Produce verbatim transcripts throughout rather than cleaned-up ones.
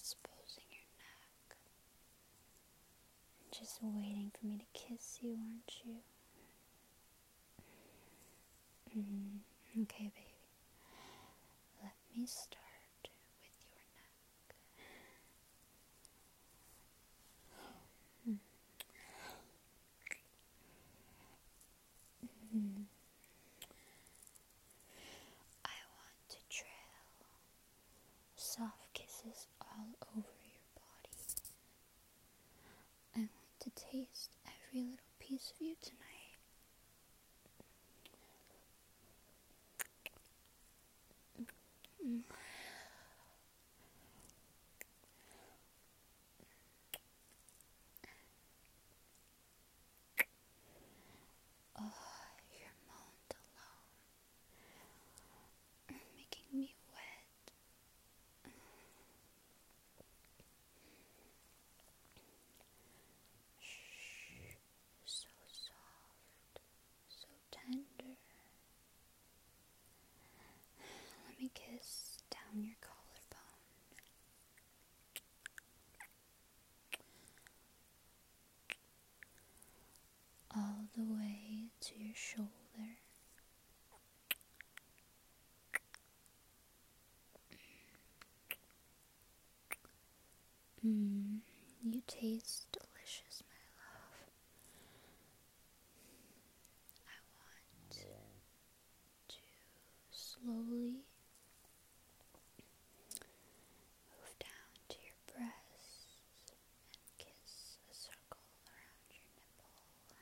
exposing your neck. Just waiting for me to kiss you, aren't you? Mm, okay, baby. Let me start with your neck. Mm. Mm. I want to trail soft kisses all over your body. I want to taste every little piece of you tonight. Mm. Oh, your moans alone are making me wet. Shh, so soft, so tender. Let me kiss down your collarbone. All the way to your shoulder. Mmm, you taste delicious, my love. I want to slowly move down to your breasts and kiss a circle around your nipple.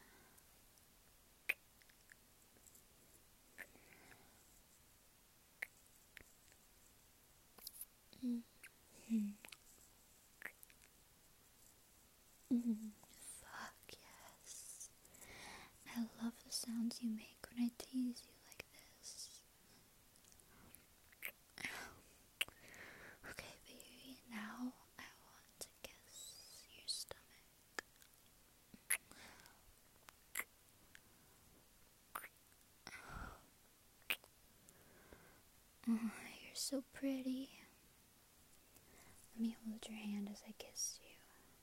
Mm-hmm. Mm-hmm. Fuck yes. I love the sounds you make when I tease you like this. Okay, baby, now I want to kiss your stomach. Oh, you're so pretty. Let me hold your hand as I kiss you.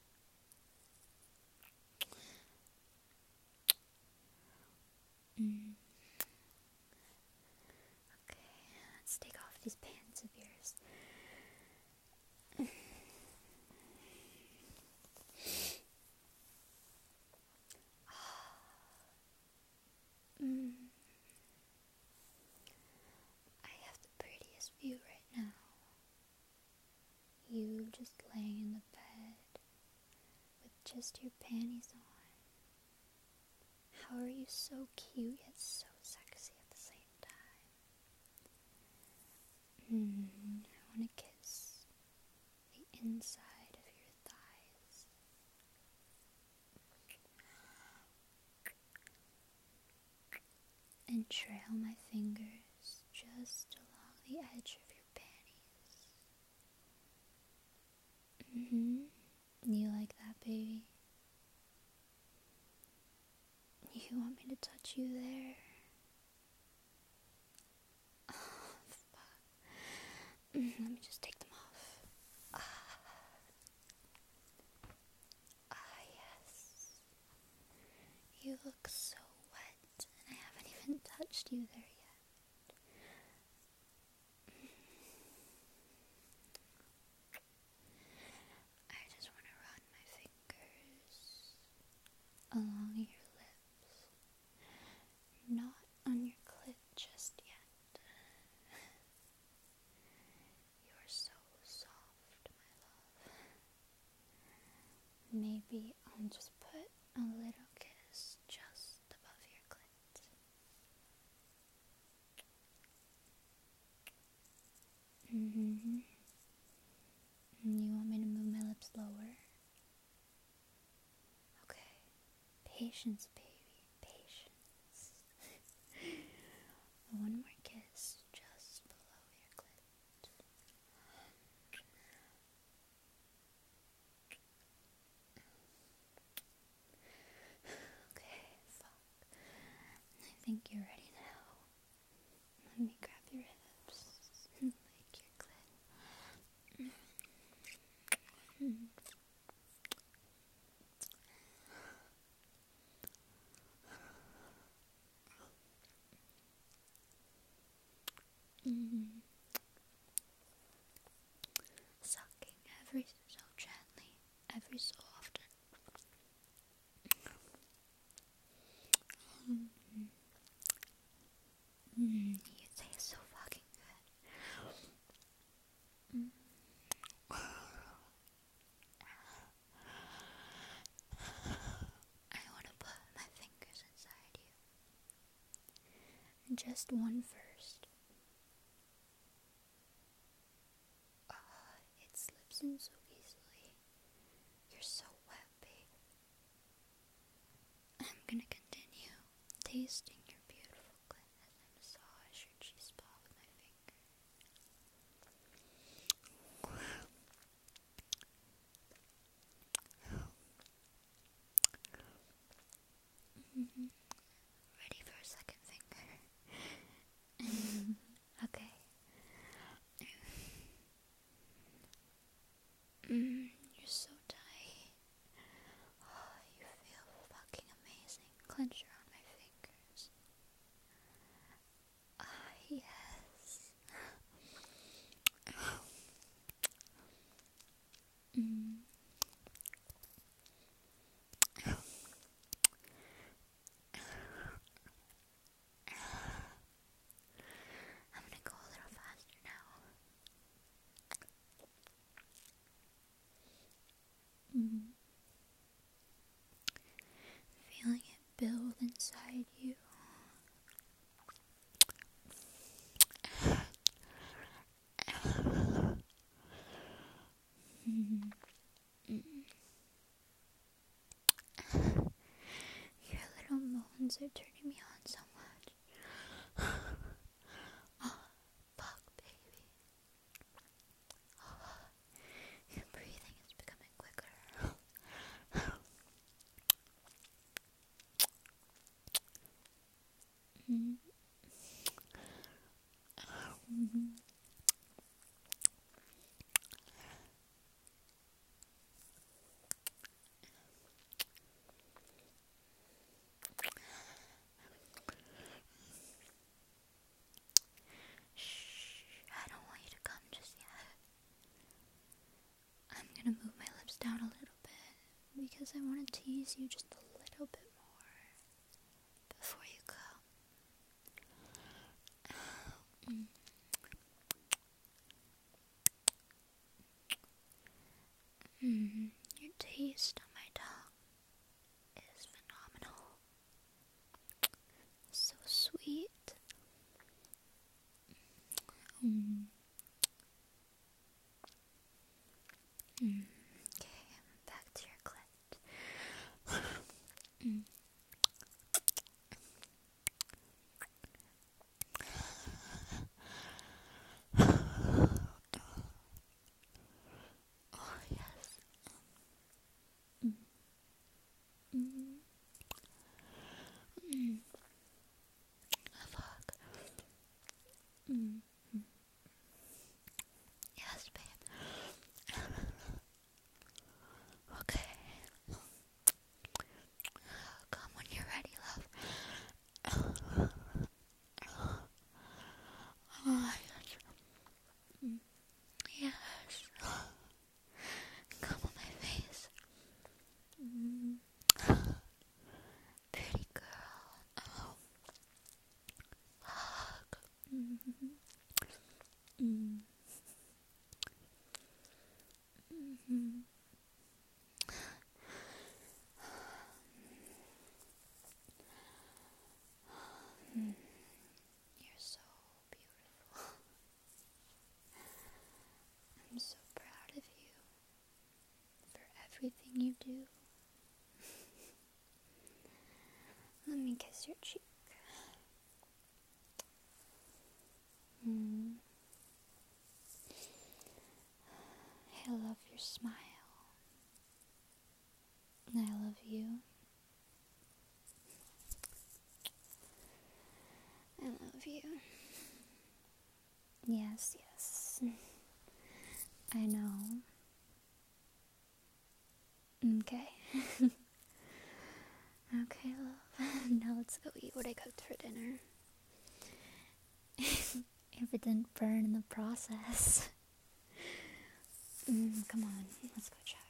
Mm. Okay, let's take off these pants of yours. Mm. I have the prettiest view right now. You just laying in the bed with just your panties on. How are you so cute yet so sexy at the same time? Mm. I want to kiss the inside of your thighs. And trail my fingers just along the edge of your panties. Mm-hmm. You like that, baby? You want me to touch you there? Oh, fuck. Mm, let me just take them off. Ah. Ah, yes. You look so wet, and I haven't even touched you there yet. I just want to run my fingers along your lips, not on your clit just yet. You're so soft, my love. Maybe I'll just put a little kiss just above your clit. Mm-hmm. You want me to move my lips lower? Okay. Patience, baby. Patience. One more kiss just below your clit. Okay, fuck. I think you're ready now. Let me grab your hips and lick your clit. just one first. Ah, it slips in so easily. You're so wet, babe. I'm gonna continue tasting your beautiful clit as I massage your G-spot with my finger. Mm-hmm. Ready for a second finger? Okay. Mm, you're so tight. Oh, you feel fucking amazing. Clench around my fingers. Ah, yes. Mm. I'm gonna go a little faster now. Mm. Feeling it build inside you. Mm. Mm. Your little moans are turning me on so much. Oh, fuck, baby. Oh, your breathing is becoming quicker. Mm. Mm-hmm. Shh, I don't want you to come just yet. I'm gonna move my lips down a little bit because I want to tease you just a little bit more before you come. Mm. Mm. Your taste on my tongue is phenomenal. So sweet. Mm. Mm. Okay, back to your clit. Mm. Oh, yes. Mm. Mm. Mm. Fuck. Mm. Mm. Yes, babe. Okay. Come when you're ready, love. Oh, yes. Mm. Yes. Come on my face. Mm. Pretty girl. Oh. Fuck. Mm-hmm. Mm. Mm-hmm. Mm. You're so beautiful. I'm so proud of you for everything you do. Let me kiss your cheek. Mm. I love your smile. I love you. I love you. Yes, yes. I know. Okay. Okay, love. Now let's go eat what I cooked for dinner. If it didn't burn in the process. Mm, come on, let's go chat.